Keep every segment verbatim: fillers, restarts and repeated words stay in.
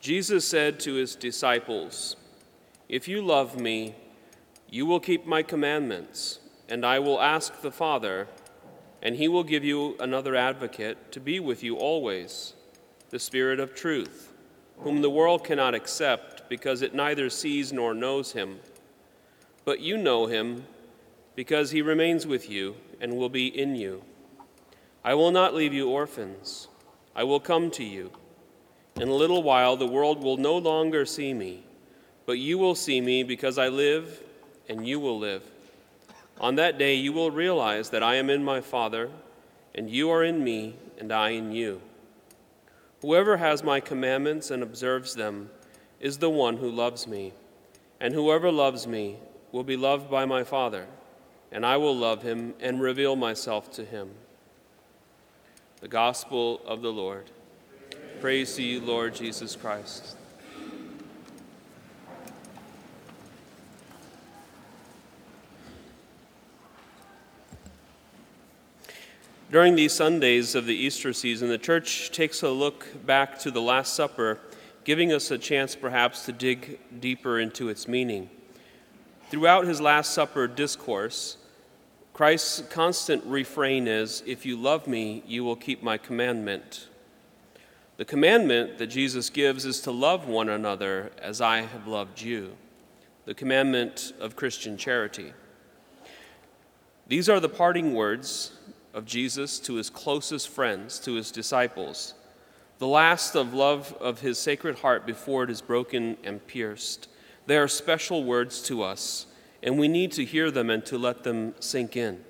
Jesus said to his disciples, "If you love me, you will keep my commandments, and I will ask the Father, and he will give you another advocate to be with you always, the Spirit of truth, whom the world cannot accept because it neither sees nor knows him. But you know him because he remains with you and will be in you. I will not leave you orphans. I will come to you. In a little while the world will no longer see me, but you will see me because I live and you will live. On that day you will realize that I am in my Father, and you are in me, and I in you. Whoever has my commandments and observes them is the one who loves me, and whoever loves me will be loved by my Father, and I will love him and reveal myself to him." The Gospel of the Lord. Praise to you, Lord Jesus Christ. During these Sundays of the Easter season, the Church takes a look back to the Last Supper, giving us a chance perhaps to dig deeper into its meaning. Throughout his Last Supper discourse, Christ's constant refrain is, "If you love me, you will keep my commandment." The commandment that Jesus gives is to love one another as I have loved you, the commandment of Christian charity. These are the parting words of Jesus to his closest friends, to his disciples, the last of love of his sacred heart before it is broken and pierced. They are special words to us, and we need to hear them and to let them sink in.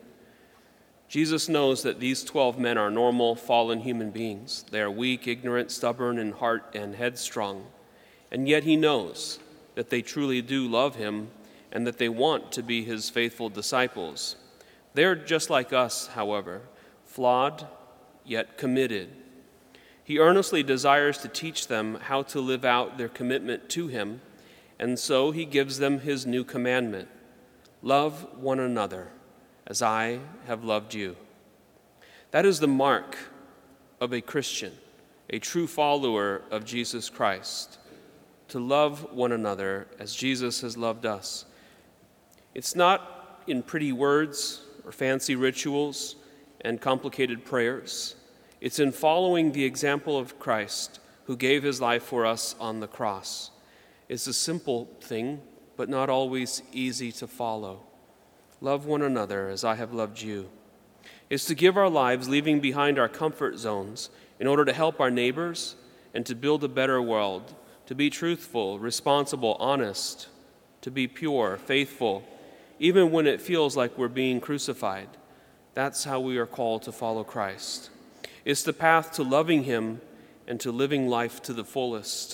Jesus knows that these twelve men are normal, fallen human beings. They are weak, ignorant, stubborn in heart, and headstrong. And yet he knows that they truly do love him and that they want to be his faithful disciples. They're just like us, however, flawed yet committed. He earnestly desires to teach them how to live out their commitment to him, and so he gives them his new commandment: love one another as I have loved you. That is the mark of a Christian, a true follower of Jesus Christ, to love one another as Jesus has loved us. It's not in pretty words or fancy rituals and complicated prayers. It's in following the example of Christ, who gave his life for us on the cross. It's a simple thing, but not always easy to follow. Love one another as I have loved you. It's to give our lives leaving behind our comfort zones in order to help our neighbors and to build a better world, to be truthful, responsible, honest, to be pure, faithful, even when it feels like we're being crucified. That's how we are called to follow Christ. It's the path to loving him and to living life to the fullest.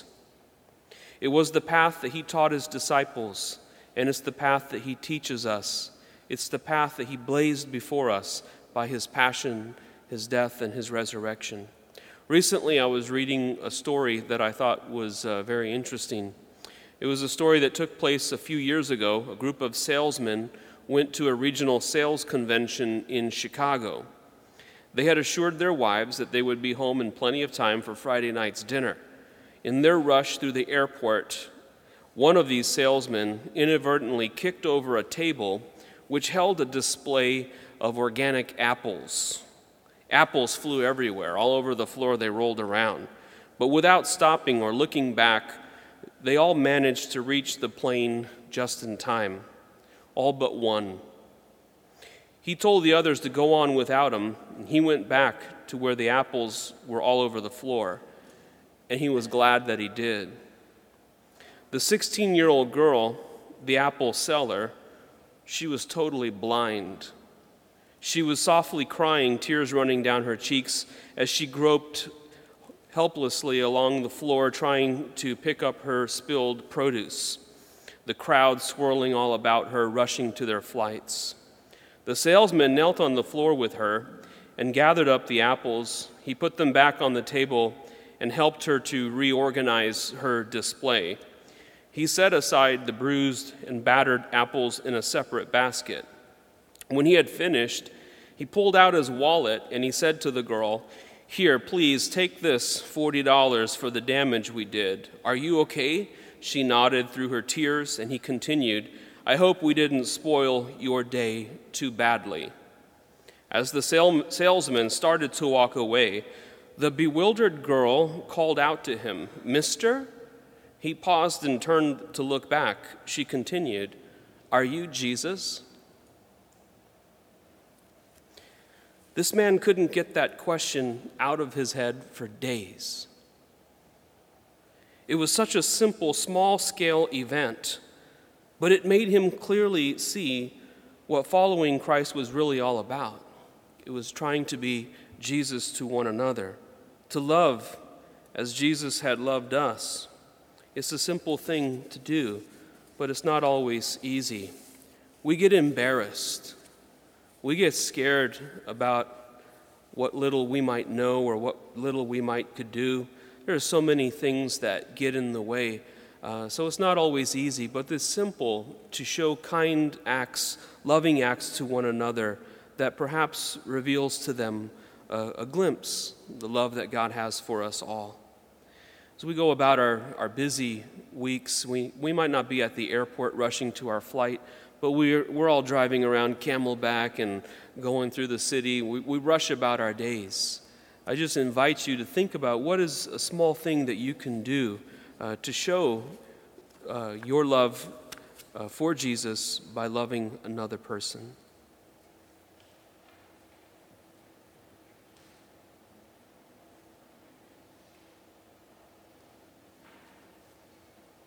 It was the path that he taught his disciples, and it's the path that he teaches us. It's the path that he blazed before us by his passion, his death, and his resurrection. Recently, I was reading a story that I thought was uh, very interesting. It was a story that took place a few years ago. A group of salesmen went to a regional sales convention in Chicago. They had assured their wives that they would be home in plenty of time for Friday night's dinner. In their rush through the airport, one of these salesmen inadvertently kicked over a table which held a display of organic apples. Apples flew everywhere. All over the floor they rolled around. But without stopping or looking back, they all managed to reach the plane just in time, all but one. He told the others to go on without him, and he went back to where the apples were all over the floor, and he was glad that he did. The sixteen-year-old girl, the apple seller, she was totally blind. She was softly crying, tears running down her cheeks as she groped helplessly along the floor trying to pick up her spilled produce, the crowd swirling all about her, rushing to their flights. The salesman knelt on the floor with her and gathered up the apples. He put them back on the table and helped her to reorganize her display. He set aside the bruised and battered apples in a separate basket. When he had finished, he pulled out his wallet and he said to the girl, Here, please take this forty dollars for the damage we did. Are you okay? She nodded through her tears, and he continued, I hope we didn't spoil your day too badly. As the sale- salesman started to walk away, the bewildered girl called out to him, Mister? He paused and turned to look back. She continued, Are you Jesus? This man couldn't get that question out of his head for days. It was such a simple, small-scale event, but it made him clearly see what following Christ was really all about. It was trying to be Jesus to one another, to love as Jesus had loved us. It's a simple thing to do, but it's not always easy. We get embarrassed. We get scared about what little we might know or what little we might could do. There are so many things that get in the way. Uh, so it's not always easy, but it's simple to show kind acts, loving acts to one another that perhaps reveals to them a, a glimpse, the love that God has for us all. As we go about our, our busy weeks, we, we might not be at the airport rushing to our flight, but we're, we're all driving around Camelback and going through the city. We, we rush about our days. I just invite you to think about what is a small thing that you can do uh, to show uh, your love uh, for Jesus by loving another person.